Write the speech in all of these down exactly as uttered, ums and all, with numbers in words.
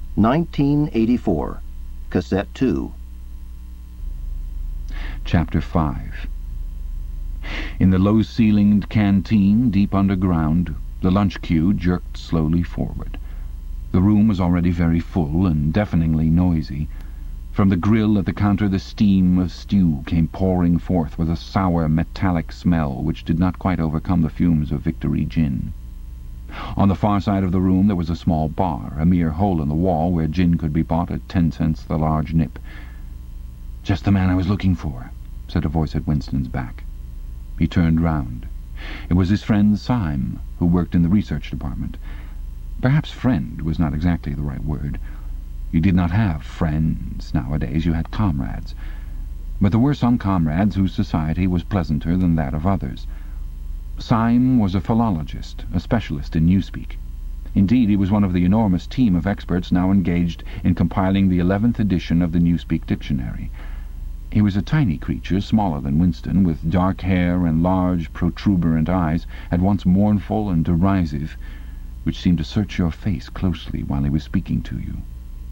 nineteen eighty-four, Cassette two. Chapter five. In the low-ceilinged canteen, deep underground, the lunch queue jerked slowly forward. The room was already very full and deafeningly noisy. From the grill at the counter the steam of stew came pouring forth with a sour, metallic smell which did not quite overcome the fumes of Victory gin. On the far side of the room there was a small bar, a mere hole in the wall where gin could be bought at ten cents the large nip. "Just the man I was looking for," said a voice at Winston's back. He turned round. It was his friend Syme, who worked in the research department. Perhaps friend was not exactly the right word. You did not have friends nowadays, you had comrades. But there were some comrades whose society was pleasanter than that of others. Syme was a philologist, a specialist in newspeak. Indeed, he was one of the enormous team of experts now engaged in compiling the eleventh edition of the Newspeak Dictionary. He was a tiny creature, smaller than Winston, with dark hair and large, protuberant eyes, at once mournful and derisive, which seemed to search your face closely while he was speaking to you.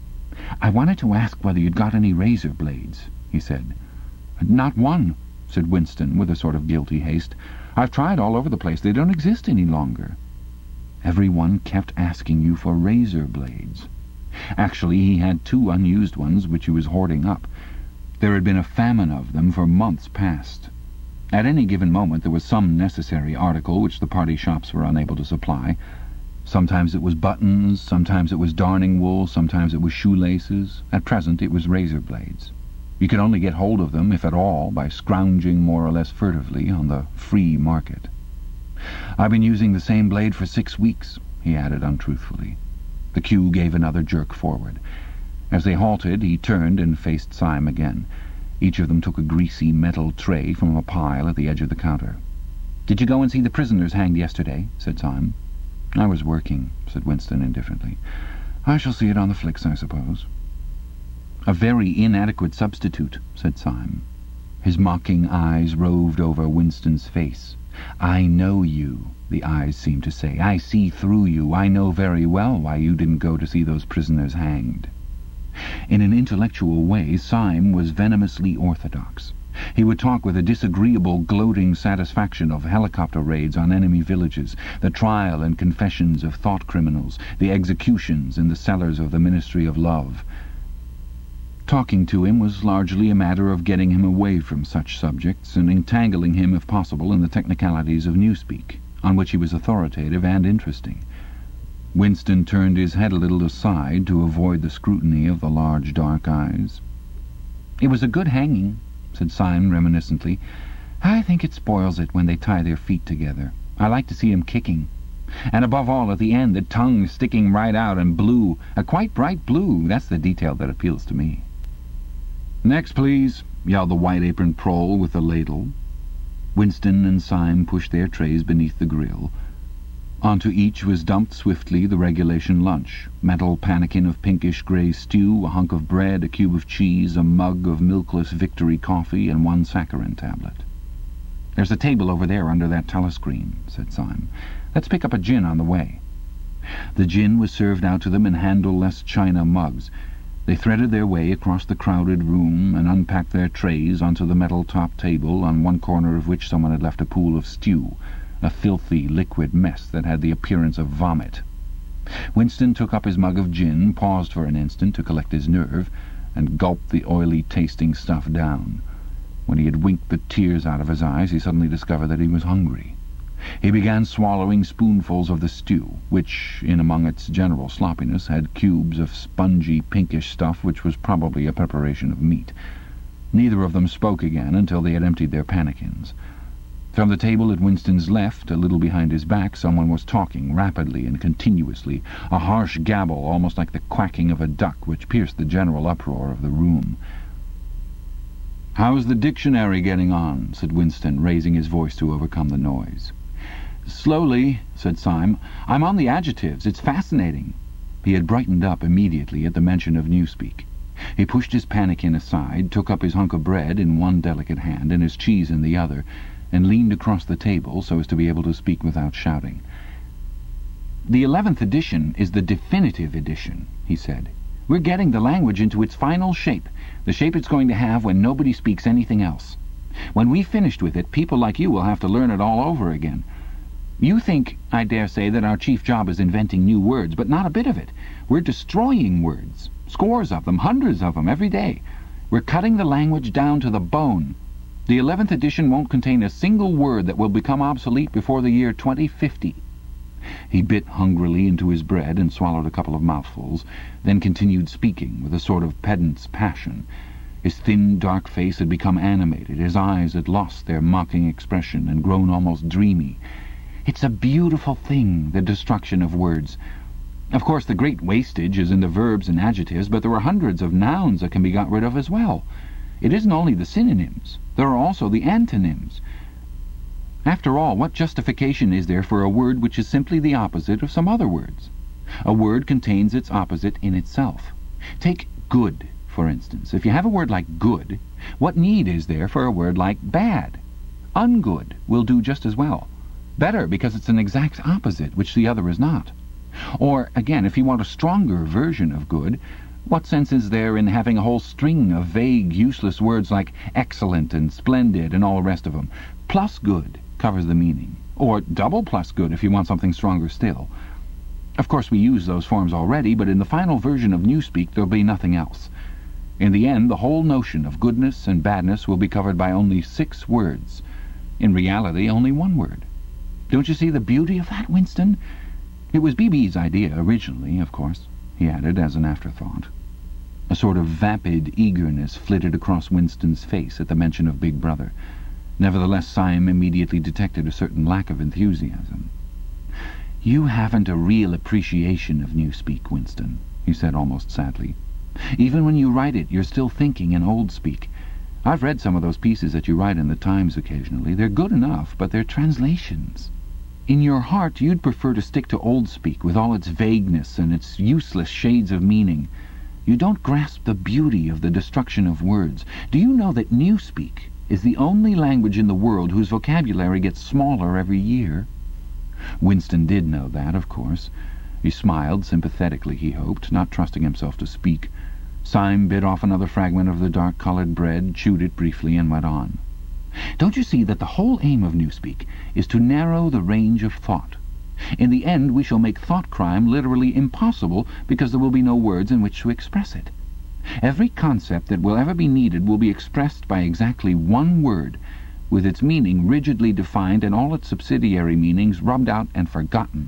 "I wanted to ask whether you'd got any razor blades," he said. "Not one," said Winston, with a sort of guilty haste. "I've tried all over the place. They don't exist any longer." Everyone kept asking you for razor blades. Actually, he had two unused ones which he was hoarding up. There had been a famine of them for months past. At any given moment there was some necessary article which the party shops were unable to supply. Sometimes it was buttons, sometimes it was darning wool, sometimes it was shoelaces. At present it was razor blades. You could only get hold of them, if at all, by scrounging more or less furtively on the free market. "I've been using the same blade for six weeks," he added untruthfully. The queue gave another jerk forward. As they halted, he turned and faced Syme again. Each of them took a greasy metal tray from a pile at the edge of the counter. "Did you go and see the prisoners hanged yesterday?" said Syme. "I was working," said Winston indifferently. "I shall see it on the flicks, I suppose." "A very inadequate substitute," said Syme. His mocking eyes roved over Winston's face. "I know you," the eyes seemed to say. "I see through you. I know very well why you didn't go to see those prisoners hanged." In an intellectual way, Syme was venomously orthodox. He would talk with a disagreeable, gloating satisfaction of helicopter raids on enemy villages, the trial and confessions of thought criminals, the executions in the cellars of the Ministry of Love. Talking to him was largely a matter of getting him away from such subjects and entangling him, if possible, in the technicalities of newspeak, on which he was authoritative and interesting. Winston turned his head a little aside to avoid the scrutiny of the large dark eyes. "It was a good hanging," said Syme reminiscently. "I think it spoils it when they tie their feet together. I like to see 'em kicking. And above all, at the end, the tongue sticking right out and blue, a quite bright blue. That's the detail that appeals to me." "Next, please," yelled the white-aproned prole with the ladle. Winston and Syme pushed their trays beneath the grill. Onto each was dumped swiftly the regulation lunch, metal pannikin of pinkish-grey stew, a hunk of bread, a cube of cheese, a mug of milkless Victory coffee, and one saccharin tablet. "There's a table over there under that telescreen," said Syme. "Let's pick up a gin on the way." The gin was served out to them in handleless china mugs. They threaded their way across the crowded room and unpacked their trays onto the metal-topped table, on one corner of which someone had left a pool of stew, a filthy liquid mess that had the appearance of vomit. Winston took up his mug of gin, paused for an instant to collect his nerve, and gulped the oily-tasting stuff down. When he had winked the tears out of his eyes, he suddenly discovered that he was hungry. He began swallowing spoonfuls of the stew, which, in among its general sloppiness, had cubes of spongy, pinkish stuff which was probably a preparation of meat. Neither of them spoke again until they had emptied their pannikins. From the table at Winston's left, a little behind his back, someone was talking rapidly and continuously, a harsh gabble almost like the quacking of a duck, which pierced the general uproar of the room. "How's the dictionary getting on?" said Winston, raising his voice to overcome the noise. "Slowly," said Syme. "I'm on the adjectives. It's fascinating." He had brightened up immediately at the mention of newspeak. He pushed his pannikin aside, took up his hunk of bread in one delicate hand and his cheese in the other, and leaned across the table so as to be able to speak without shouting. "The eleventh edition is the definitive edition," he said. We're getting the language into its final shape, the shape it's going to have when nobody speaks anything else. When we've finished with it, people like you will have to learn it all over again. You think, I dare say, that our chief job is inventing new words, but not a bit of it. We're destroying words, scores of them, hundreds of them, every day. We're cutting the language down to the bone. The eleventh edition won't contain a single word that will become obsolete before the year twenty fifty. He bit hungrily into his bread and swallowed a couple of mouthfuls, then continued speaking with a sort of pedant's passion. His thin, dark face had become animated. His eyes had lost their mocking expression and grown almost dreamy. It's a beautiful thing, the destruction of words. Of course, the great wastage is in the verbs and adjectives, but there are hundreds of nouns that can be got rid of as well. It isn't only the synonyms. There are also the antonyms. After all, what justification is there for a word which is simply the opposite of some other words? A word contains its opposite in itself. Take good, for instance. If you have a word like good, what need is there for a word like bad? Ungood will do just as well. Better, because it's an exact opposite, which the other is not. Or, again, if you want a stronger version of good, what sense is there in having a whole string of vague, useless words like excellent and splendid and all the rest of them? Plus good covers the meaning. Or double plus good if you want something stronger still. Of course, we use those forms already, but in the final version of Newspeak there'll be nothing else. In the end, the whole notion of goodness and badness will be covered by only six words. In reality, only one word. Don't you see the beauty of that, Winston? It was B B's idea originally, of course, he added as an afterthought. A sort of vapid eagerness flitted across Winston's face at the mention of Big Brother. Nevertheless, Syme immediately detected a certain lack of enthusiasm. "You haven't a real appreciation of Newspeak, Winston," he said almost sadly. "Even when you write it, you're still thinking in old speak. I've read some of those pieces that you write in the Times occasionally. They're good enough, but they're translations. In your heart, you'd prefer to stick to old speak with all its vagueness and its useless shades of meaning. You don't grasp the beauty of the destruction of words. Do you know that Newspeak is the only language in the world whose vocabulary gets smaller every year?" Winston did know that, of course. He smiled sympathetically, he hoped, not trusting himself to speak. Syme bit off another fragment of the dark-coloured bread, chewed it briefly, and went on. "Don't you see that the whole aim of Newspeak is to narrow the range of thought? In the end, we shall make thought crime literally impossible because there will be no words in which to express it. Every concept that will ever be needed will be expressed by exactly one word, with its meaning rigidly defined and all its subsidiary meanings rubbed out and forgotten.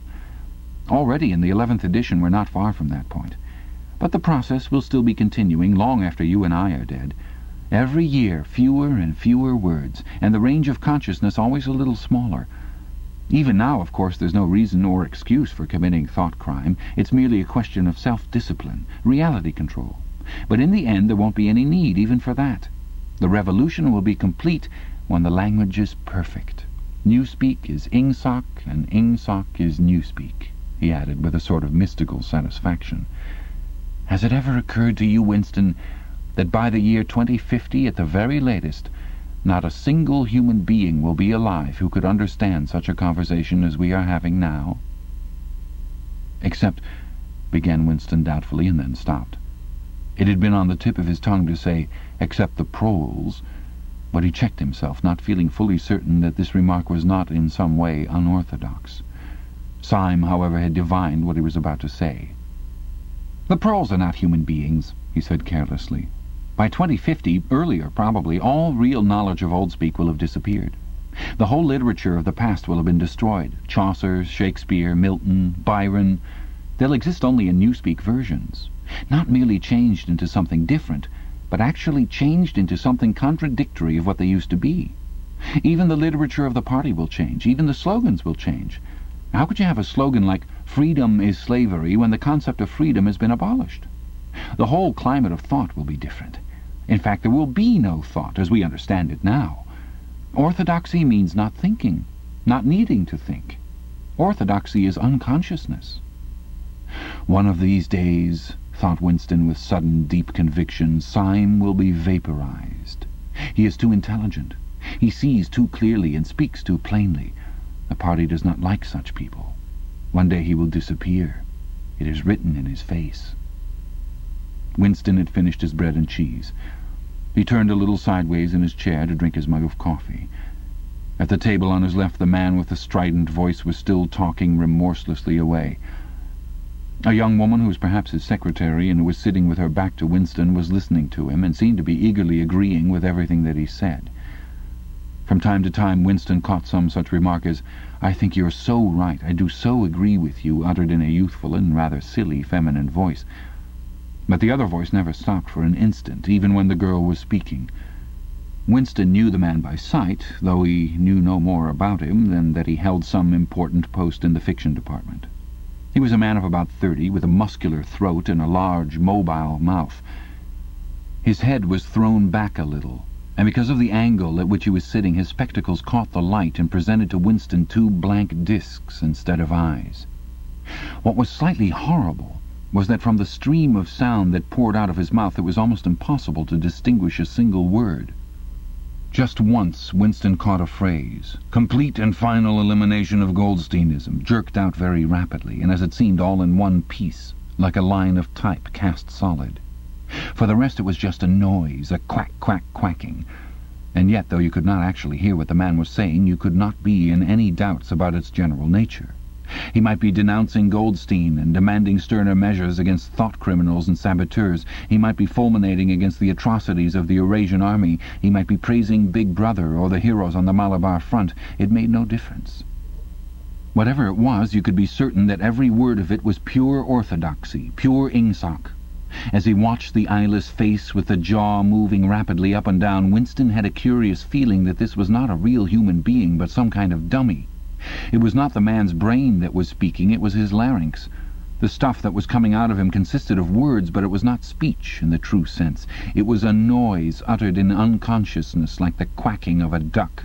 Already in the eleventh edition we're not far from that point. But the process will still be continuing long after you and I are dead. Every year fewer and fewer words, and the range of consciousness always a little smaller. Even now, of course, there's no reason or excuse for committing thought crime. It's merely a question of self-discipline, reality control. But in the end there won't be any need even for that. The revolution will be complete when the language is perfect. Newspeak is Ingsoc, and Ingsoc is Newspeak," he added with a sort of mystical satisfaction. "Has it ever occurred to you, Winston, that by the year twenty fifty, at the very latest, not a single human being will be alive who could understand such a conversation as we are having now?" "Except—" began Winston doubtfully, and then stopped. It had been on the tip of his tongue to say, "except the proles," but he checked himself, not feeling fully certain that this remark was not in some way unorthodox. Syme, however, had divined what he was about to say. "The proles are not human beings," he said carelessly. "By twenty fifty, earlier probably, all real knowledge of Old Speak will have disappeared. The whole literature of the past will have been destroyed. Chaucer, Shakespeare, Milton, Byron. They'll exist only in Newspeak versions. Not merely changed into something different, but actually changed into something contradictory of what they used to be. Even the literature of the party will change. Even the slogans will change. How could you have a slogan like "Freedom is slavery" when the concept of freedom has been abolished? The whole climate of thought will be different. In fact, there will be no thought as we understand it now. Orthodoxy means not thinking, not needing to think. Orthodoxy is unconsciousness. One of these days, thought Winston with sudden deep conviction, Syme will be vaporized. He is too intelligent. He sees too clearly and speaks too plainly. The party does not like such people. One day he will disappear. It is written in his face. Winston had finished his bread and cheese. He turned a little sideways in his chair to drink his mug of coffee. At the table on his left, the man with the strident voice was still talking remorselessly away. A young woman, who was perhaps his secretary and who was sitting with her back to Winston, was listening to him and seemed to be eagerly agreeing with everything that he said. From time to time Winston caught some such remark as, "I think you're so right, I do so agree with you," uttered in a youthful and rather silly feminine voice. But the other voice never stopped for an instant, even when the girl was speaking. Winston knew the man by sight, though he knew no more about him than that he held some important post in the fiction department. He was a man of about thirty, with a muscular throat and a large, mobile mouth. His head was thrown back a little, and because of the angle at which he was sitting, his spectacles caught the light and presented to Winston two blank discs instead of eyes. What was slightly horrible was that from the stream of sound that poured out of his mouth it was almost impossible to distinguish a single word. Just once Winston caught a phrase, complete and final elimination of Goldsteinism, jerked out very rapidly, and as it seemed all in one piece, like a line of type cast solid. For the rest it was just a noise, a quack-quack-quacking, and yet, though you could not actually hear what the man was saying, you could not be in any doubts about its general nature. He might be denouncing Goldstein and demanding sterner measures against thought criminals and saboteurs. He might be fulminating against the atrocities of the Eurasian army. He might be praising Big Brother or the heroes on the Malabar front. It made no difference. Whatever it was, you could be certain that every word of it was pure orthodoxy, pure Ingsoc. As he watched the eyeless face with the jaw moving rapidly up and down, Winston had a curious feeling that this was not a real human being, but some kind of dummy. It was not the man's brain that was speaking, it was his larynx. The stuff that was coming out of him consisted of words, but it was not speech in the true sense. It was a noise uttered in unconsciousness, like the quacking of a duck.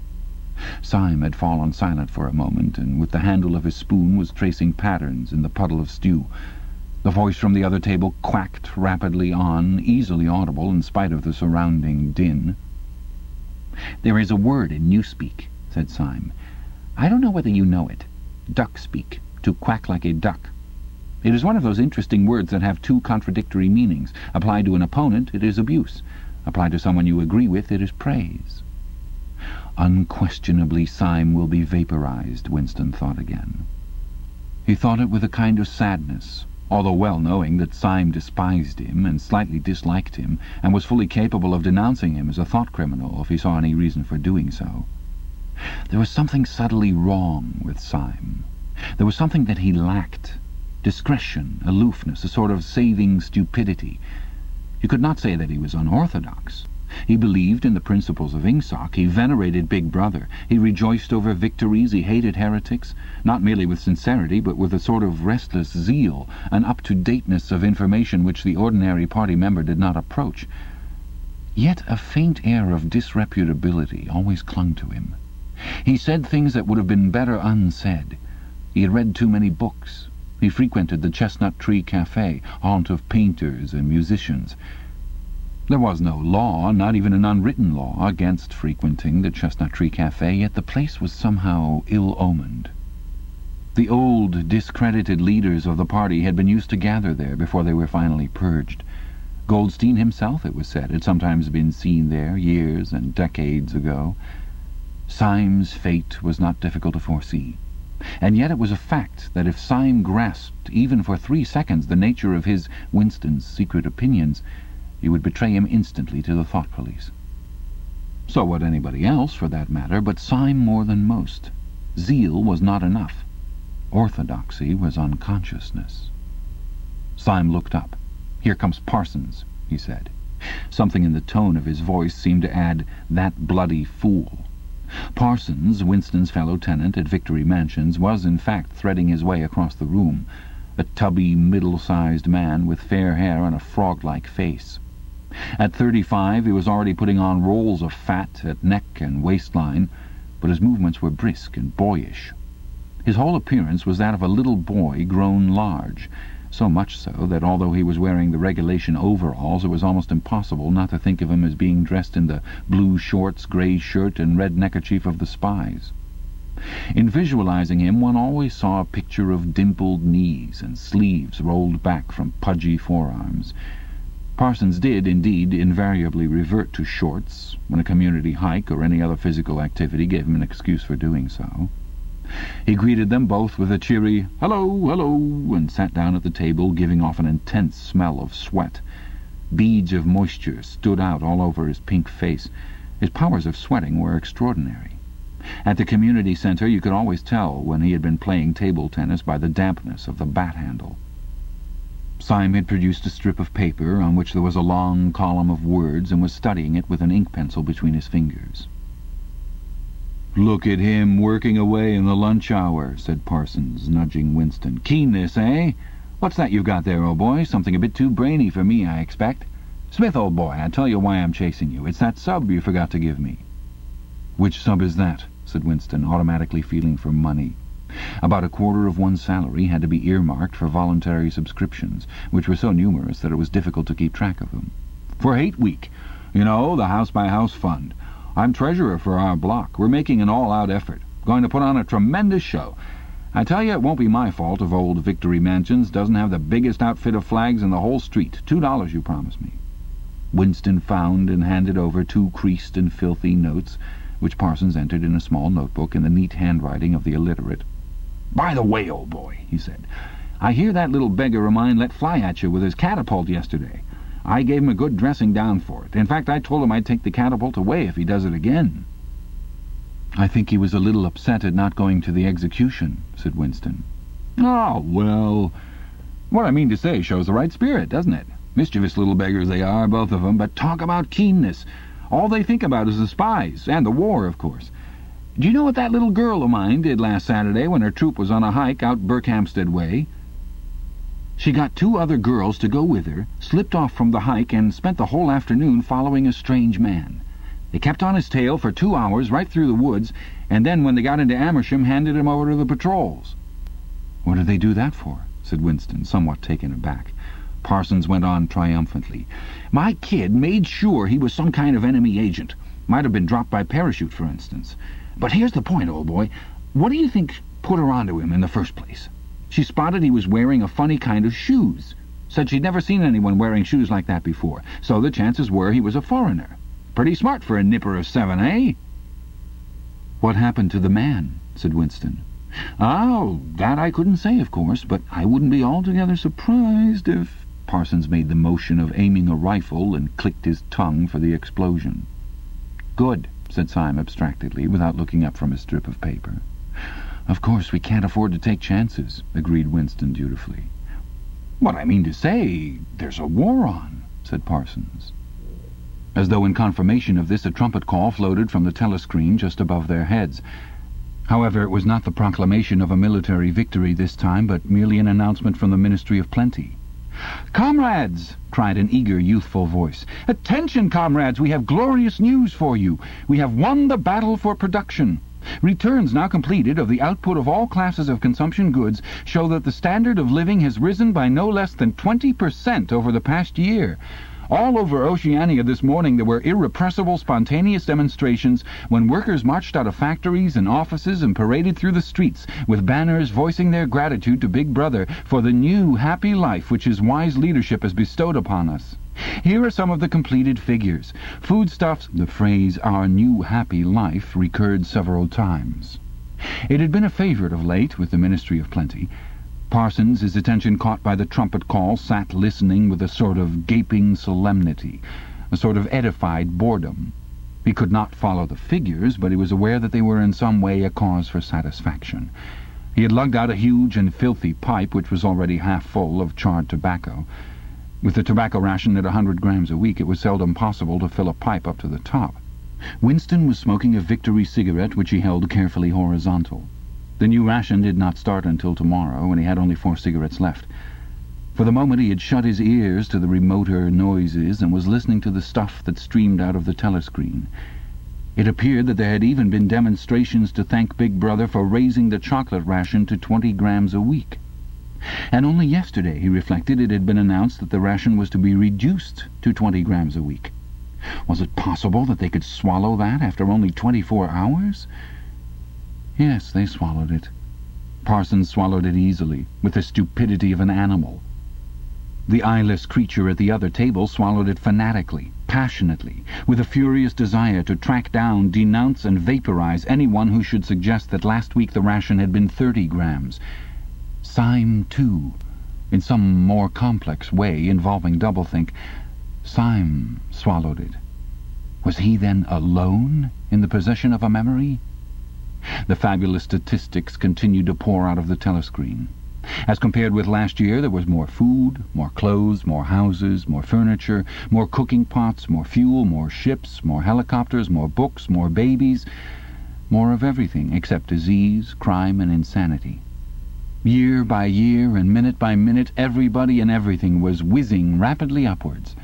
Syme had fallen silent for a moment, and with the handle of his spoon was tracing patterns in the puddle of stew. The voice from the other table quacked rapidly on, easily audible in spite of the surrounding din. "There is a word in Newspeak," said Syme. "I don't know whether you know it. Duck-speak, to quack like a duck. It is one of those interesting words that have two contradictory meanings. Applied to an opponent, it is abuse. Applied to someone you agree with, it is praise." Unquestionably Syme will be vaporized, Winston thought again. He thought it with a kind of sadness, although well knowing that Syme despised him and slightly disliked him, and was fully capable of denouncing him as a thought criminal if he saw any reason for doing so. There was something subtly wrong with Syme. There was something that he lacked. Discretion, aloofness, a sort of saving stupidity. You could not say that he was unorthodox. He believed in the principles of Ingsoc. He venerated Big Brother. He rejoiced over victories. He hated heretics, not merely with sincerity, but with a sort of restless zeal, an up-to-dateness of information which the ordinary party member did not approach. Yet a faint air of disreputability always clung to him. He said things that would have been better unsaid. He had read too many books. He frequented the Chestnut Tree Cafe, haunt of painters and musicians. There was no law, not even an unwritten law, against frequenting the Chestnut Tree Cafe, yet the place was somehow ill-omened. The old, discredited leaders of the party had been used to gather there before they were finally purged. Goldstein himself, it was said, had sometimes been seen there years and decades ago. Syme's fate was not difficult to foresee. And yet it was a fact that if Syme grasped, even for three seconds, the nature of his, Winston's, secret opinions, he would betray him instantly to the thought police. So would anybody else, for that matter, but Syme more than most. Zeal was not enough. Orthodoxy was unconsciousness. Syme looked up. "Here comes Parsons," he said. Something in the tone of his voice seemed to add, "that bloody fool." Parsons, Winston's fellow tenant at Victory Mansions, was in fact threading his way across the room, a tubby, middle-sized man with fair hair and a frog-like face. At thirty-five he was already putting on rolls of fat at neck and waistline, but his movements were brisk and boyish. His whole appearance was that of a little boy grown large, so much so that although he was wearing the regulation overalls, it was almost impossible not to think of him as being dressed in the blue shorts, grey shirt, and red neckerchief of the spies. In visualizing him, one always saw a picture of dimpled knees and sleeves rolled back from pudgy forearms. Parsons did, indeed, invariably revert to shorts when a community hike or any other physical activity gave him an excuse for doing so. He greeted them both with a cheery "hello, hello," and sat down at the table, giving off an intense smell of sweat. Beads of moisture stood out all over his pink face. His powers of sweating were extraordinary. At the community centre you could always tell when he had been playing table tennis by the dampness of the bat handle. Syme had produced a strip of paper on which there was a long column of words and was studying it with an ink pencil between his fingers. "Look at him working away in the lunch hour," said Parsons, nudging Winston. "Keenness, eh? What's that you've got there, old boy? Something a bit too brainy for me, I expect. Smith, old boy, I tell you why I'm chasing you. It's that sub you forgot to give me." "Which sub is that?" said Winston, automatically feeling for money. About a quarter of one's salary had to be earmarked for voluntary subscriptions, which were so numerous that it was difficult to keep track of them. "For Hate Week. You know, the house-by-house fund. I'm treasurer for our block. We're making an all-out effort. Going to put on a tremendous show. I tell you, it won't be my fault if old Victory Mansions doesn't have the biggest outfit of flags in the whole street. Two dollars, you promised me." Winston found and handed over two creased and filthy notes, which Parsons entered in a small notebook in the neat handwriting of the illiterate. "By the way, old boy," he said, "I hear that little beggar of mine let fly at you with his catapult yesterday. I gave him a good dressing down for it. In fact, I told him I'd take the catapult away if he does it again." "I think he was a little upset at not going to the execution," said Winston. "Oh, well, what I mean to say shows the right spirit, doesn't it? Mischievous little beggars they are, both of them, but talk about keenness. All they think about is the spies, and the war, of course. Do you know what that little girl of mine did last Saturday when her troop was on a hike out Berkhamsted way? She got two other girls to go with her, slipped off from the hike, and spent the whole afternoon following a strange man. They kept on his tail for two hours right through the woods, and then when they got into Amersham handed him over to the patrols." "What did they do that for?" said Winston, somewhat taken aback. Parsons went on triumphantly. "My kid made sure he was some kind of enemy agent. Might have been dropped by parachute, for instance. But here's the point, old boy. What do you think put her onto him in the first place? She spotted he was wearing a funny kind of shoes. Said she'd never seen anyone wearing shoes like that before, so the chances were he was a foreigner. Pretty smart for a nipper of seven, eh?" "What happened to the man?" said Winston. "Oh, that I couldn't say, of course, but I wouldn't be altogether surprised if—" Parsons made the motion of aiming a rifle and clicked his tongue for the explosion. "Good," said Syme abstractedly, without looking up from his strip of paper. "Of course, we can't afford to take chances," agreed Winston dutifully. "What I mean to say, there's a war on," said Parsons. As though in confirmation of this, a trumpet call floated from the telescreen just above their heads. However, it was not the proclamation of a military victory this time, but merely an announcement from the Ministry of Plenty. "Comrades!" cried an eager, youthful voice. "Attention, comrades! We have glorious news for you. We have won the battle for production. Returns now completed of the output of all classes of consumption goods show that the standard of living has risen by no less than twenty percent over the past year. All over Oceania this morning there were irrepressible, spontaneous demonstrations when workers marched out of factories and offices and paraded through the streets with banners voicing their gratitude to Big Brother for the new, happy life which his wise leadership has bestowed upon us. Here are some of the completed figures. Foodstuffs—" The phrase, "our new, happy life," recurred several times. It had been a favorite of late with the Ministry of Plenty. Parsons, his attention caught by the trumpet call, sat listening with a sort of gaping solemnity, a sort of edified boredom. He could not follow the figures, but he was aware that they were in some way a cause for satisfaction. He had lugged out a huge and filthy pipe, which was already half full of charred tobacco. With the tobacco ration at a hundred grams a week, it was seldom possible to fill a pipe up to the top. Winston was smoking a Victory cigarette, which he held carefully horizontal. The new ration did not start until tomorrow, and he had only four cigarettes left. For the moment he had shut his ears to the remoter noises and was listening to the stuff that streamed out of the telescreen. It appeared that there had even been demonstrations to thank Big Brother for raising the chocolate ration to twenty grams a week. And only yesterday, he reflected, it had been announced that the ration was to be reduced to twenty grams a week. Was it possible that they could swallow that after only twenty-four hours? Yes, they swallowed it. Parsons swallowed it easily, with the stupidity of an animal. The eyeless creature at the other table swallowed it fanatically, passionately, with a furious desire to track down, denounce and vaporize anyone who should suggest that last week the ration had been thirty grams. Syme, too, in some more complex way involving doublethink, Syme swallowed it. Was he then alone in the possession of a memory? The fabulous statistics continued to pour out of the telescreen. As compared with last year, there was more food, more clothes, more houses, more furniture, more cooking pots, more fuel, more ships, more helicopters, more books, more babies, more of everything except disease, crime, and insanity. Year by year and minute by minute, everybody and everything was whizzing rapidly upwards.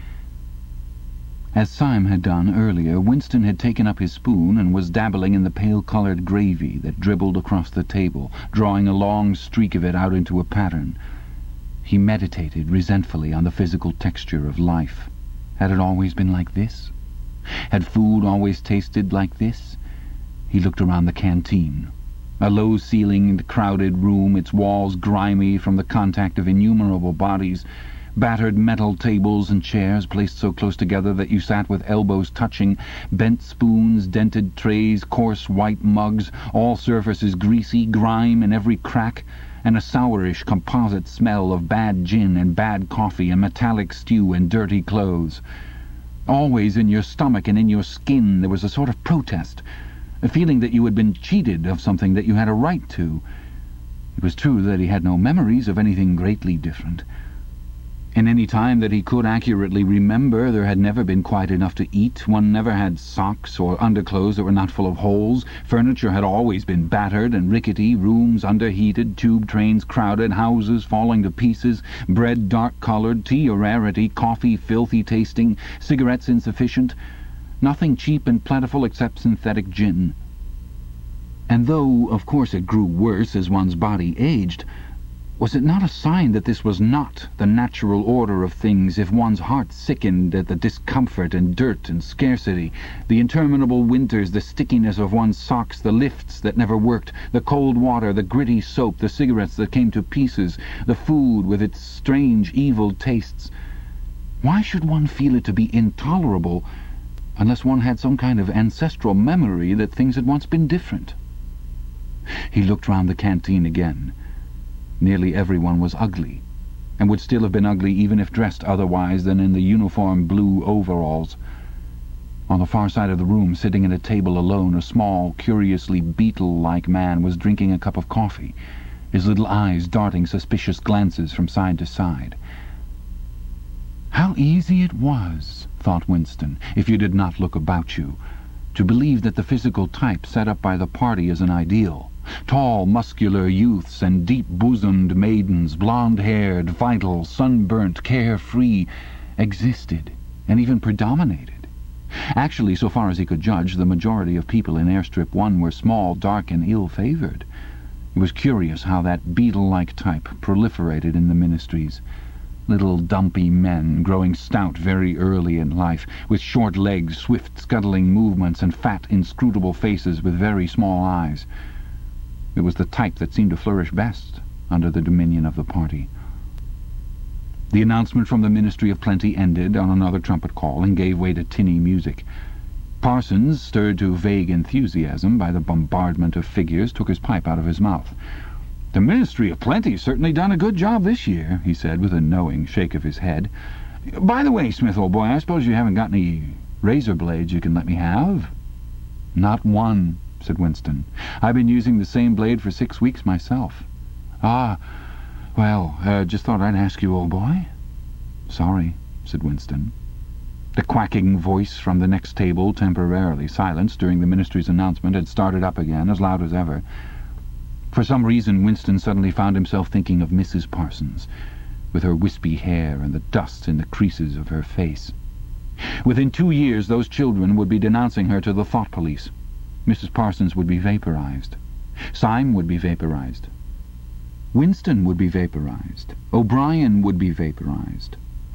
As Syme had done earlier, Winston had taken up his spoon and was dabbling in the pale-coloured gravy that dribbled across the table, drawing a long streak of it out into a pattern. He meditated resentfully on the physical texture of life. Had it always been like this? Had food always tasted like this? He looked around the canteen. A low-ceilinged, crowded room, its walls grimy from the contact of innumerable bodies, battered metal tables and chairs placed so close together that you sat with elbows touching, bent spoons, dented trays, coarse white mugs, all surfaces greasy, grime in every crack, and a sourish composite smell of bad gin and bad coffee and metallic stew and dirty clothes. Always in your stomach and in your skin there was a sort of protest, a feeling that you had been cheated of something that you had a right to. It was true that he had no memories of anything greatly different. In any time that he could accurately remember, there had never been quite enough to eat. One never had socks or underclothes that were not full of holes. Furniture had always been battered and rickety, rooms underheated, tube trains crowded, houses falling to pieces, bread dark-coloured, tea a rarity, coffee filthy-tasting, cigarettes insufficient, nothing cheap and plentiful except synthetic gin. And though, of course, it grew worse as one's body aged, was it not a sign that this was not the natural order of things if one's heart sickened at the discomfort and dirt and scarcity, the interminable winters, the stickiness of one's socks, the lifts that never worked, the cold water, the gritty soap, the cigarettes that came to pieces, the food with its strange evil tastes? Why should one feel it to be intolerable unless one had some kind of ancestral memory that things had once been different? He looked round the canteen again. Nearly everyone was ugly, and would still have been ugly even if dressed otherwise than in the uniform blue overalls. On the far side of the room, sitting at a table alone, a small, curiously beetle-like man was drinking a cup of coffee, his little eyes darting suspicious glances from side to side. How easy it was, thought Winston, if you did not look about you, to believe that the physical type set up by the party as an ideal, tall, muscular youths and deep-bosomed maidens, blonde-haired, vital, sunburnt, carefree, existed and even predominated. Actually, so far as he could judge, the majority of people in Airstrip one were small, dark, and ill-favoured. It was curious how that beetle-like type proliferated in the ministries. Little dumpy men, growing stout very early in life, with short legs, swift scuttling movements, and fat, inscrutable faces with very small eyes. It was the type that seemed to flourish best under the dominion of the party. The announcement from the Ministry of Plenty ended on another trumpet call and gave way to tinny music. Parsons, stirred to vague enthusiasm by the bombardment of figures, took his pipe out of his mouth. "The Ministry of Plenty's certainly done a good job this year," he said, with a knowing shake of his head. "By the way, Smith, old boy, I suppose you haven't got any razor blades you can let me have?" "Not one," said Winston. "I've been using the same blade for six weeks myself." "Ah, well, uh, just thought I'd ask you, old boy." "Sorry," said Winston. The quacking voice from the next table, temporarily silenced during the Ministry's announcement, had started up again, as loud as ever. For some reason, Winston suddenly found himself thinking of Missus Parsons, with her wispy hair and the dust in the creases of her face. Within two years, those children would be denouncing her to the thought police. Missus Parsons would be vaporized. Syme would be vaporized. Winston would be vaporized. O'Brien would be vaporized.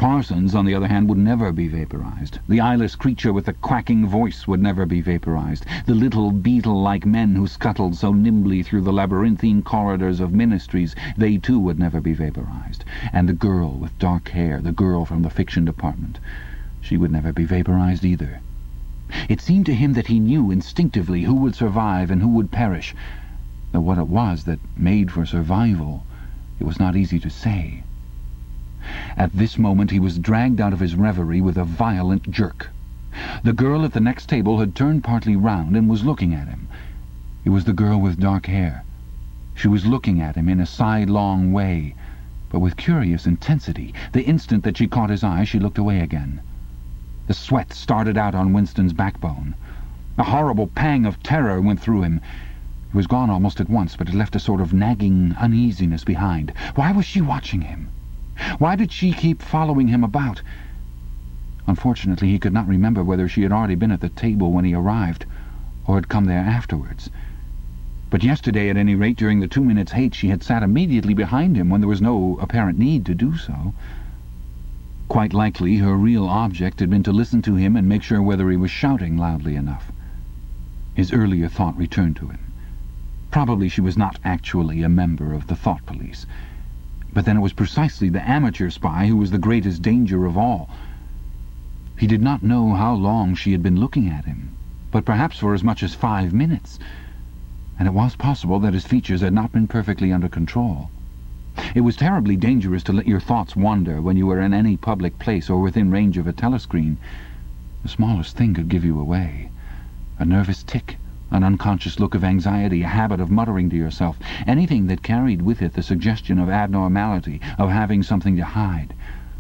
Parsons, on the other hand, would never be vaporized. The eyeless creature with the quacking voice would never be vaporized. The little beetle-like men who scuttled so nimbly through the labyrinthine corridors of ministries, they too would never be vaporized. And the girl with dark hair, the girl from the fiction department, she would never be vaporized either. It seemed to him that he knew instinctively who would survive and who would perish, though what it was that made for survival, it was not easy to say. At this moment he was dragged out of his reverie with a violent jerk. The girl at the next table had turned partly round and was looking at him. It was the girl with dark hair. She was looking at him in a sidelong way, but with curious intensity. The instant that she caught his eye, she looked away again. The sweat started out on Winston's backbone. A horrible pang of terror went through him. It was gone almost at once, but it left a sort of nagging uneasiness behind. Why was she watching him? Why did she keep following him about? Unfortunately, he could not remember whether she had already been at the table when he arrived, or had come there afterwards. But yesterday, at any rate, during the two minutes' hate, she had sat immediately behind him when there was no apparent need to do so. Quite likely her real object had been to listen to him and make sure whether he was shouting loudly enough. His earlier thought returned to him. Probably she was not actually a member of the thought police. But then it was precisely the amateur spy who was the greatest danger of all. He did not know how long she had been looking at him, but perhaps for as much as five minutes, and it was possible that his features had not been perfectly under control. It was terribly dangerous to let your thoughts wander when you were in any public place or within range of a telescreen. The smallest thing could give you away. A nervous tic, an unconscious look of anxiety, a habit of muttering to yourself, anything that carried with it the suggestion of abnormality, of having something to hide.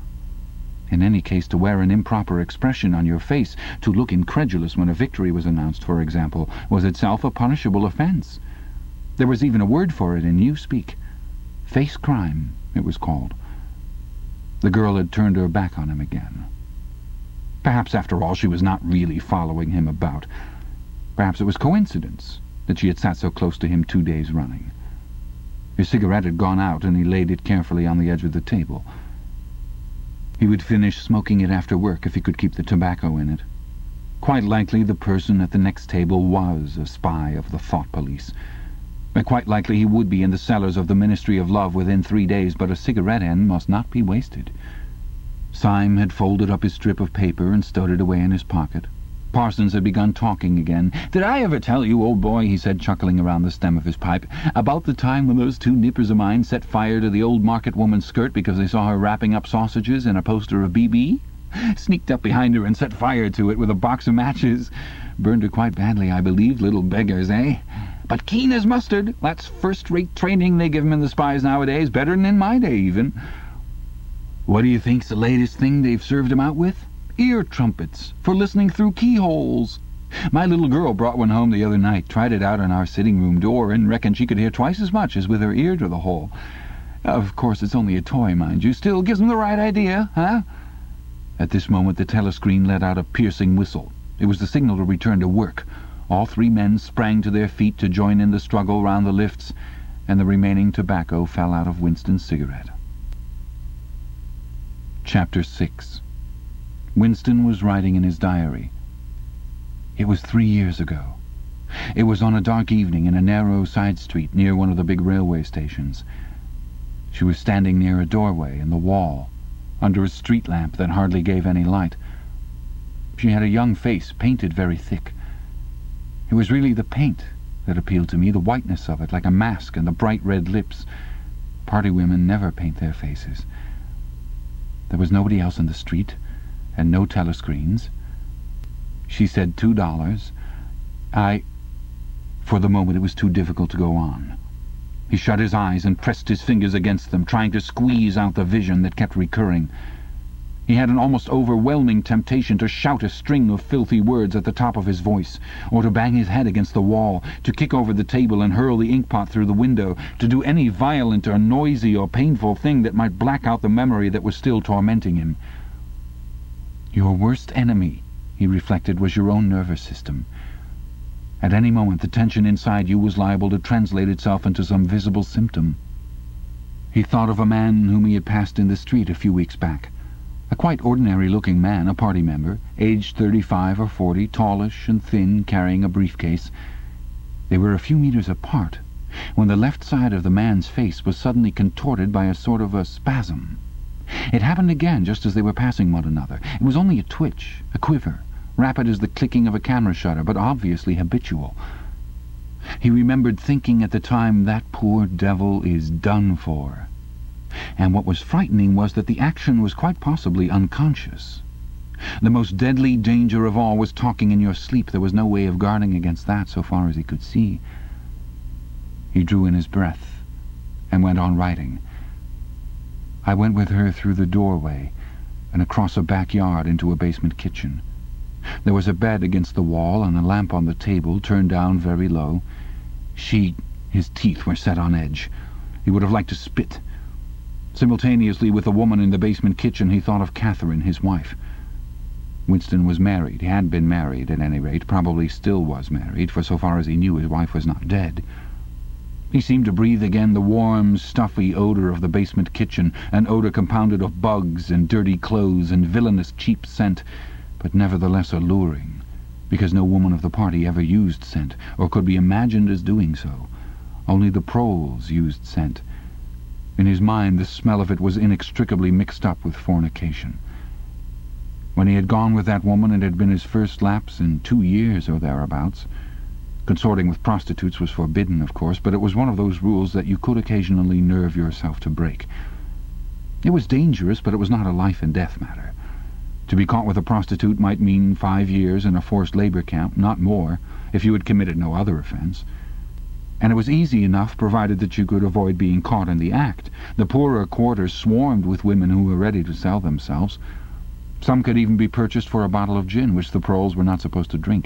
In any case, to wear an improper expression on your face, to look incredulous when a victory was announced, for example, was itself a punishable offence. There was even a word for it in newspeak. Face crime, it was called. The girl had turned her back on him again. Perhaps, after all, she was not really following him about. Perhaps it was coincidence that she had sat so close to him two days running. His cigarette had gone out, and he laid it carefully on the edge of the table. He would finish smoking it after work if he could keep the tobacco in it. Quite likely the person at the next table was a spy of the thought police. Quite likely he would be in the cellars of the Ministry of Love within three days, but a cigarette end must not be wasted. Syme had folded up his strip of paper and stowed it away in his pocket. Parsons had begun talking again. "Did I ever tell you, old boy," he said, chuckling around the stem of his pipe, "about the time when those two nippers of mine set fire to the old market woman's skirt because they saw her wrapping up sausages in a poster of B B? Sneaked up behind her and set fire to it with a box of matches. Burned her quite badly, I believe, little beggars, eh? But keen as mustard. That's first-rate training they give 'em in the spies nowadays, better than in my day, even. What do you think's the latest thing they've served 'em out with? Ear trumpets, for listening through keyholes. My little girl brought one home the other night, tried it out on our sitting-room door, and reckoned she could hear twice as much as with her ear to the hole. Of course, it's only a toy, mind you. Still gives 'em the right idea, huh?" At this moment the telescreen let out a piercing whistle. It was the signal to return to work. All three men sprang to their feet to join in the struggle round the lifts, and the remaining tobacco fell out of Winston's cigarette. Chapter six. Winston was writing in his diary. It was three years ago. It was on a dark evening in a narrow side street near one of the big railway stations. She was standing near a doorway in the wall, under a street lamp that hardly gave any light. She had a young face, painted very thick. It was really the paint that appealed to me, the whiteness of it, like a mask, and the bright red lips. Party women never paint their faces. There was nobody else in the street, and no telescreens. She said two dollars. I... For the moment it was too difficult to go on. He shut his eyes and pressed his fingers against them, trying to squeeze out the vision that kept recurring. He had an almost overwhelming temptation to shout a string of filthy words at the top of his voice, or to bang his head against the wall, to kick over the table and hurl the inkpot through the window, to do any violent or noisy or painful thing that might black out the memory that was still tormenting him. Your worst enemy, he reflected, was your own nervous system. At any moment the tension inside you was liable to translate itself into some visible symptom. He thought of a man whom he had passed in the street a few weeks back, A quite ordinary-looking man, a party member, aged thirty-five or forty, tallish and thin, carrying a briefcase. They were a few meters apart, when the left side of the man's face was suddenly contorted by a sort of a spasm. It happened again just as they were passing one another. It was only a twitch, a quiver, rapid as the clicking of a camera shutter, but obviously habitual. He remembered thinking at the time, that poor devil is done for. And what was frightening was that the action was quite possibly unconscious. The most deadly danger of all was talking in your sleep. There was no way of guarding against that so far as he could see. He drew in his breath and went on writing. I went with her through the doorway and across a backyard into a basement kitchen. There was a bed against the wall and a lamp on the table, turned down very low. She... His teeth were set on edge. He would have liked to spit. Simultaneously with the woman in the basement kitchen, he thought of Catherine, his wife. Winston was married. He had been married, at any rate, probably still was married, for so far as he knew his wife was not dead. He seemed to breathe again the warm, stuffy odour of the basement kitchen, an odour compounded of bugs and dirty clothes and villainous cheap scent, but nevertheless alluring, because no woman of the party ever used scent, or could be imagined as doing so. Only the proles used scent. In his mind the smell of it was inextricably mixed up with fornication. When he had gone with that woman, it had been his first lapse in two years or thereabouts. Consorting with prostitutes was forbidden, of course, but it was one of those rules that you could occasionally nerve yourself to break. It was dangerous, but it was not a life-and-death matter. To be caught with a prostitute might mean five years in a forced labour camp, not more, if you had committed no other offence. And it was easy enough, provided that you could avoid being caught in the act. The poorer quarters swarmed with women who were ready to sell themselves. Some could even be purchased for a bottle of gin, which the proles were not supposed to drink.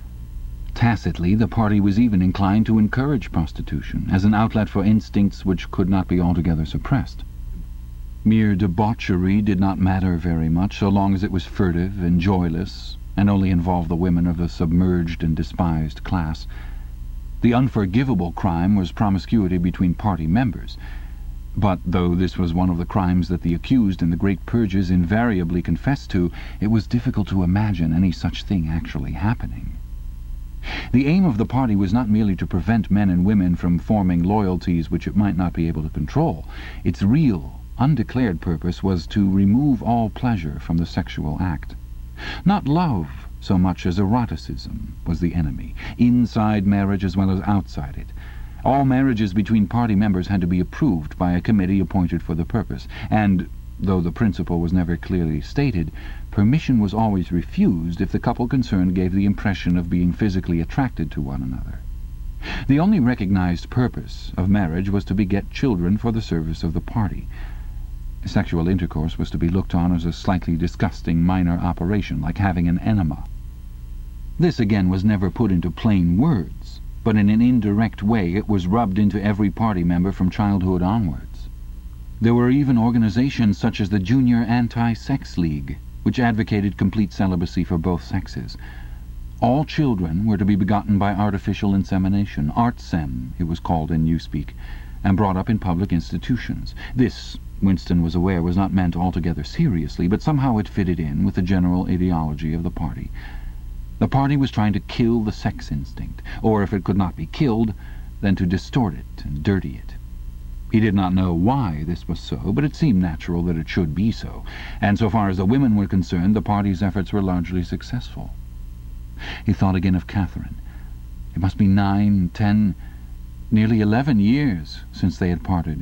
Tacitly, the party was even inclined to encourage prostitution, as an outlet for instincts which could not be altogether suppressed. Mere debauchery did not matter very much, so long as it was furtive and joyless, and only involved the women of the submerged and despised class. The unforgivable crime was promiscuity between party members. But though this was one of the crimes that the accused in the great purges invariably confessed to, it was difficult to imagine any such thing actually happening. The aim of the party was not merely to prevent men and women from forming loyalties which it might not be able to control. Its real, undeclared purpose was to remove all pleasure from the sexual act. Not love so much as eroticism was the enemy, inside marriage as well as outside it. All marriages between party members had to be approved by a committee appointed for the purpose, and, though the principle was never clearly stated, permission was always refused if the couple concerned gave the impression of being physically attracted to one another. The only recognized purpose of marriage was to beget children for the service of the party. Sexual intercourse was to be looked on as a slightly disgusting minor operation, like having an enema. This again was never put into plain words, but in an indirect way it was rubbed into every party member from childhood onwards. There were even organizations such as the Junior Anti-Sex League, which advocated complete celibacy for both sexes. All children were to be begotten by artificial insemination, artsem it was called in newspeak, and brought up in public institutions. This, Winston was aware, was not meant altogether seriously, but somehow it fitted in with the general ideology of the party. The party was trying to kill the sex instinct, or if it could not be killed, then to distort it and dirty it. He did not know why this was so, but it seemed natural that it should be so, and so far as the women were concerned, the party's efforts were largely successful. He thought again of Catherine. It must be nine, ten, nearly eleven years since they had parted.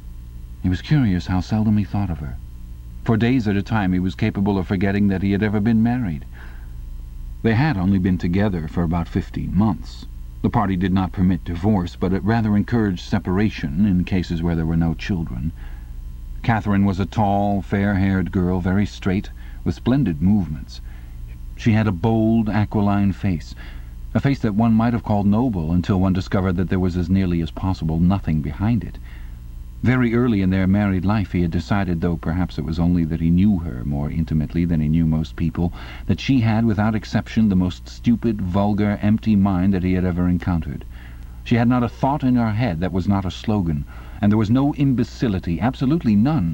He was curious how seldom he thought of her. For days at a time he was capable of forgetting that he had ever been married. They had only been together for about fifteen months. The party did not permit divorce, but it rather encouraged separation in cases where there were no children. Catherine was a tall, fair-haired girl, very straight, with splendid movements. She had a bold, aquiline face, a face that one might have called noble until one discovered that there was as nearly as possible nothing behind it. Very early in their married life he had decided, though perhaps it was only that he knew her more intimately than he knew most people, that she had, without exception, the most stupid, vulgar, empty mind that he had ever encountered. She had not a thought in her head that was not a slogan, and there was no imbecility, absolutely none,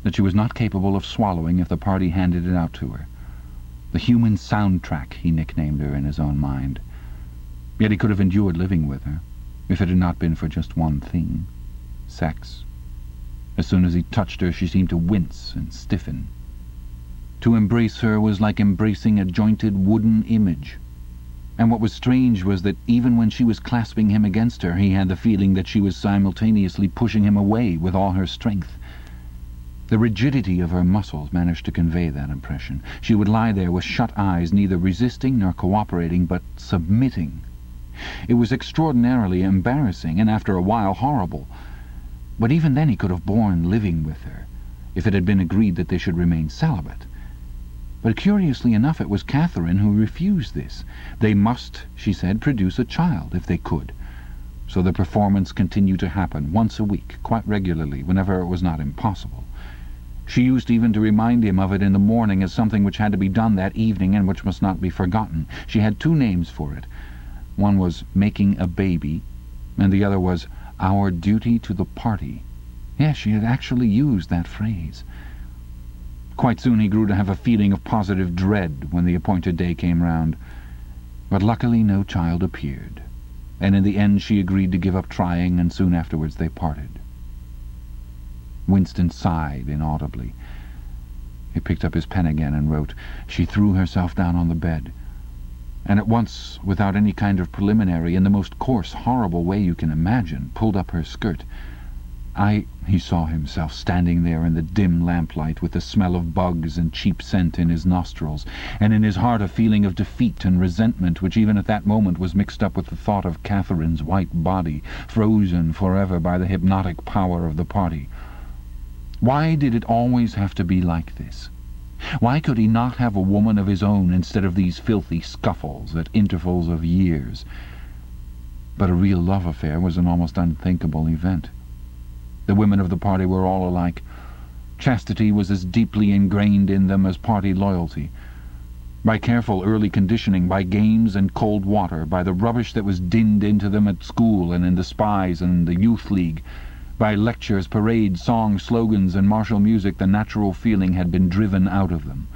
that she was not capable of swallowing if the party handed it out to her. The human soundtrack, he nicknamed her in his own mind. Yet he could have endured living with her, if it had not been for just one thing: sex. As soon as he touched her, she seemed to wince and stiffen. To embrace her was like embracing a jointed wooden image. And what was strange was that even when she was clasping him against her, he had the feeling that she was simultaneously pushing him away with all her strength. The rigidity of her muscles managed to convey that impression. She would lie there with shut eyes, neither resisting nor cooperating, but submitting. It was extraordinarily embarrassing, and after a while horrible. But even then he could have borne living with her, if it had been agreed that they should remain celibate. But curiously enough, it was Catherine who refused this. They must, she said, produce a child, if they could. So the performance continued to happen, once a week, quite regularly, whenever it was not impossible. She used even to remind him of it in the morning as something which had to be done that evening and which must not be forgotten. She had two names for it. One was making a baby, and the other was our duty to the party. Yes, she had actually used that phrase. Quite soon he grew to have a feeling of positive dread when the appointed day came round. But luckily no child appeared, and in the end she agreed to give up trying, and soon afterwards they parted. Winston sighed inaudibly. He picked up his pen again and wrote. She threw herself down on the bed, and at once, without any kind of preliminary, in the most coarse, horrible way you can imagine, pulled up her skirt. I, he saw himself standing there in the dim lamplight with the smell of bugs and cheap scent in his nostrils, and in his heart a feeling of defeat and resentment which even at that moment was mixed up with the thought of Catherine's white body, frozen forever by the hypnotic power of the party. Why did it always have to be like this? Why could he not have a woman of his own instead of these filthy scuffles at intervals of years? But a real love affair was an almost unthinkable event. The women of the party were all alike. Chastity was as deeply ingrained in them as party loyalty. By careful early conditioning, by games and cold water, by the rubbish that was dinned into them at school and in the spies and the youth league, by lectures, parades, songs, slogans, and martial music, the natural feeling had been driven out of them.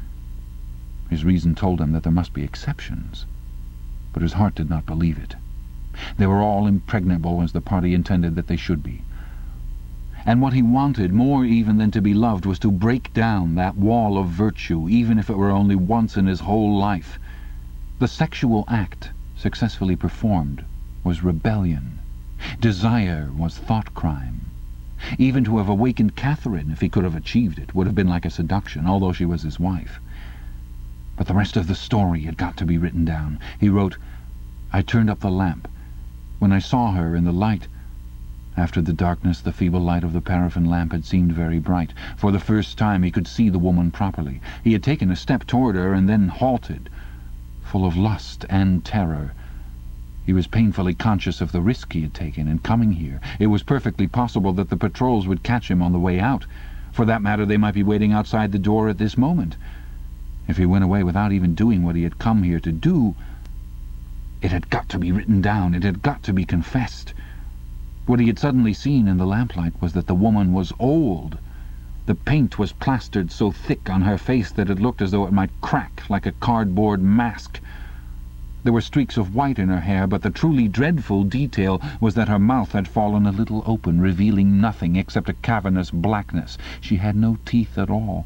His reason told him that there must be exceptions, but his heart did not believe it. They were all impregnable as the party intended that they should be. And what he wanted, more even than to be loved, was to break down that wall of virtue, even if it were only once in his whole life. The sexual act, successfully performed, was rebellion. Desire was thought crime. Even to have awakened Catherine, if he could have achieved it, would have been like a seduction, although she was his wife. But the rest of the story had got to be written down. He wrote, I turned up the lamp. When I saw her in the light, after the darkness, the feeble light of the paraffin lamp had seemed very bright. For the first time he could see the woman properly. He had taken a step toward her and then halted, full of lust and terror. He was painfully conscious of the risk he had taken in coming here. It was perfectly possible that the patrols would catch him on the way out. For that matter, they might be waiting outside the door at this moment. If he went away without even doing what he had come here to do, it had got to be written down. It had got to be confessed. What he had suddenly seen in the lamplight was that the woman was old. The paint was plastered so thick on her face that it looked as though it might crack like a cardboard mask. There were streaks of white in her hair, but the truly dreadful detail was that her mouth had fallen a little open, revealing nothing except a cavernous blackness. She had no teeth at all.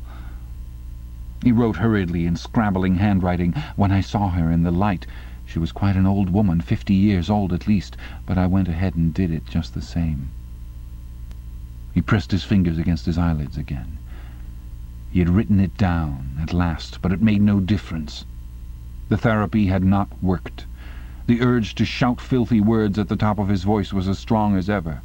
He wrote hurriedly in scrabbling handwriting, When I saw her in the light, she was quite an old woman, fifty years old at least, but I went ahead and did it just the same. He pressed his fingers against his eyelids again. He had written it down at last, but it made no difference. The therapy had not worked. The urge to shout filthy words at the top of his voice was as strong as ever.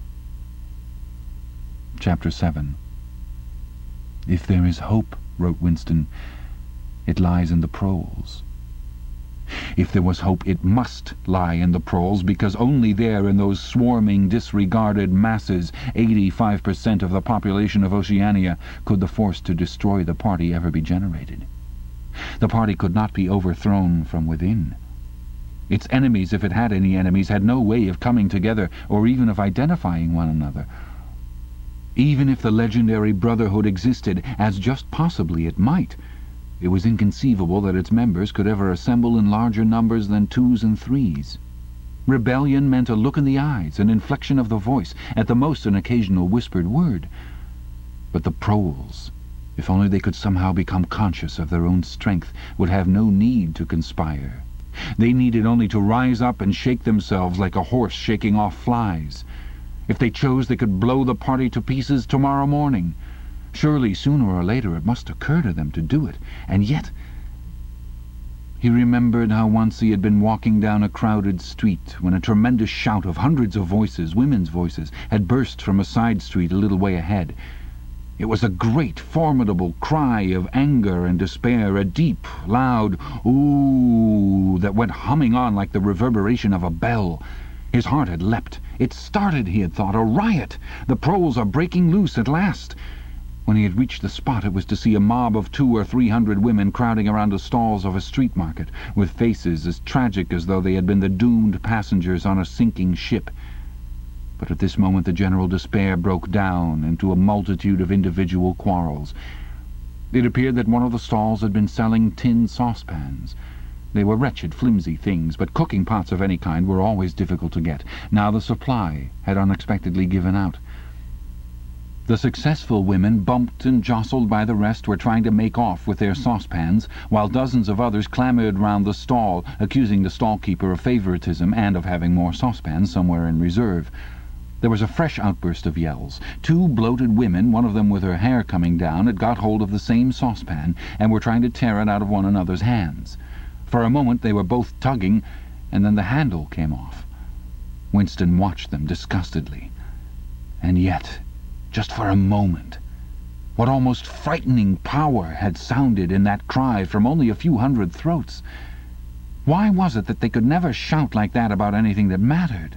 Chapter seven. If there is hope, wrote Winston, it lies in the proles. If there was hope, it must lie in the proles, because only there, in those swarming, disregarded masses, eighty-five percent of the population of Oceania, could the force to destroy the party ever be generated. The party could not be overthrown from within. Its enemies, if it had any enemies, had no way of coming together or even of identifying one another. Even if the legendary Brotherhood existed, as just possibly it might, it was inconceivable that its members could ever assemble in larger numbers than twos and threes. Rebellion meant a look in the eyes, an inflection of the voice, at the most an occasional whispered word. But the proles, if only they could somehow become conscious of their own strength, would have no need to conspire. They needed only to rise up and shake themselves like a horse shaking off flies. If they chose, they could blow the party to pieces tomorrow morning. Surely, sooner or later, it must occur to them to do it. And yet... He remembered how once he had been walking down a crowded street when a tremendous shout of hundreds of voices, women's voices, had burst from a side street a little way ahead. It was a great, formidable cry of anger and despair, a deep, loud "ooh" that went humming on like the reverberation of a bell. His heart had leapt. It started, he had thought, a riot. The proles are breaking loose at last. When he had reached the spot, it was to see a mob of two or three hundred women crowding around the stalls of a street market, with faces as tragic as though they had been the doomed passengers on a sinking ship. But at this moment the general despair broke down into a multitude of individual quarrels. It appeared that one of the stalls had been selling tin saucepans. They were wretched, flimsy things, but cooking pots of any kind were always difficult to get. Now the supply had unexpectedly given out. The successful women, bumped and jostled by the rest, were trying to make off with their saucepans, while dozens of others clamoured round the stall, accusing the stall-keeper of favouritism and of having more saucepans somewhere in reserve. There was a fresh outburst of yells. Two bloated women, one of them with her hair coming down, had got hold of the same saucepan and were trying to tear it out of one another's hands. For a moment they were both tugging, and then the handle came off. Winston watched them disgustedly. And yet, just for a moment, what almost frightening power had sounded in that cry from only a few hundred throats? Why was it that they could never shout like that about anything that mattered?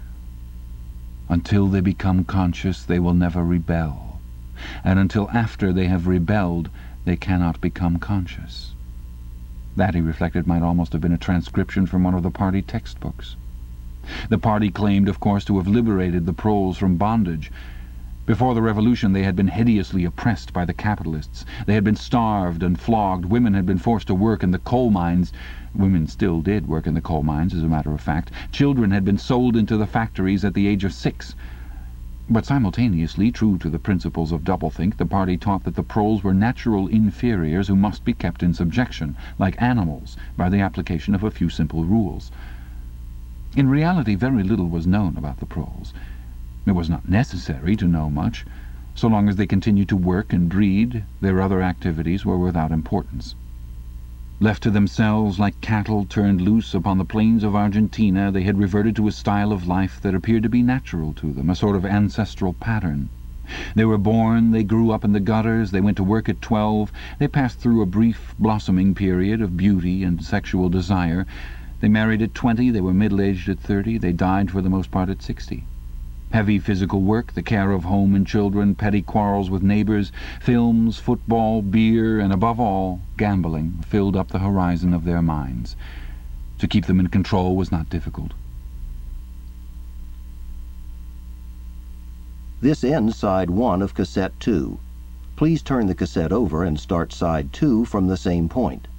Until they become conscious, they will never rebel, and until after they have rebelled, they cannot become conscious. That, he reflected, might almost have been a transcription from one of the party textbooks. The party claimed, of course, to have liberated the proles from bondage. Before the revolution they had been hideously oppressed by the capitalists. They had been starved and flogged. Women had been forced to work in the coal mines. Women still did work in the coal mines, as a matter of fact. Children had been sold into the factories at the age of six. But simultaneously, true to the principles of doublethink, the party taught that the proles were natural inferiors who must be kept in subjection, like animals, by the application of a few simple rules. In reality, very little was known about the proles. It was not necessary to know much. So long as they continued to work and read, their other activities were without importance. Left to themselves like cattle turned loose upon the plains of Argentina, they had reverted to a style of life that appeared to be natural to them, a sort of ancestral pattern. They were born, they grew up in the gutters, they went to work at twelve, they passed through a brief blossoming period of beauty and sexual desire. They married at twenty, they were middle-aged at thirty, they died for the most part at sixty. Heavy physical work, the care of home and children, petty quarrels with neighbours, films, football, beer, and above all, gambling, filled up the horizon of their minds. To keep them in control was not difficult. This ends side one of cassette two. Please turn the cassette over and start side two from the same point.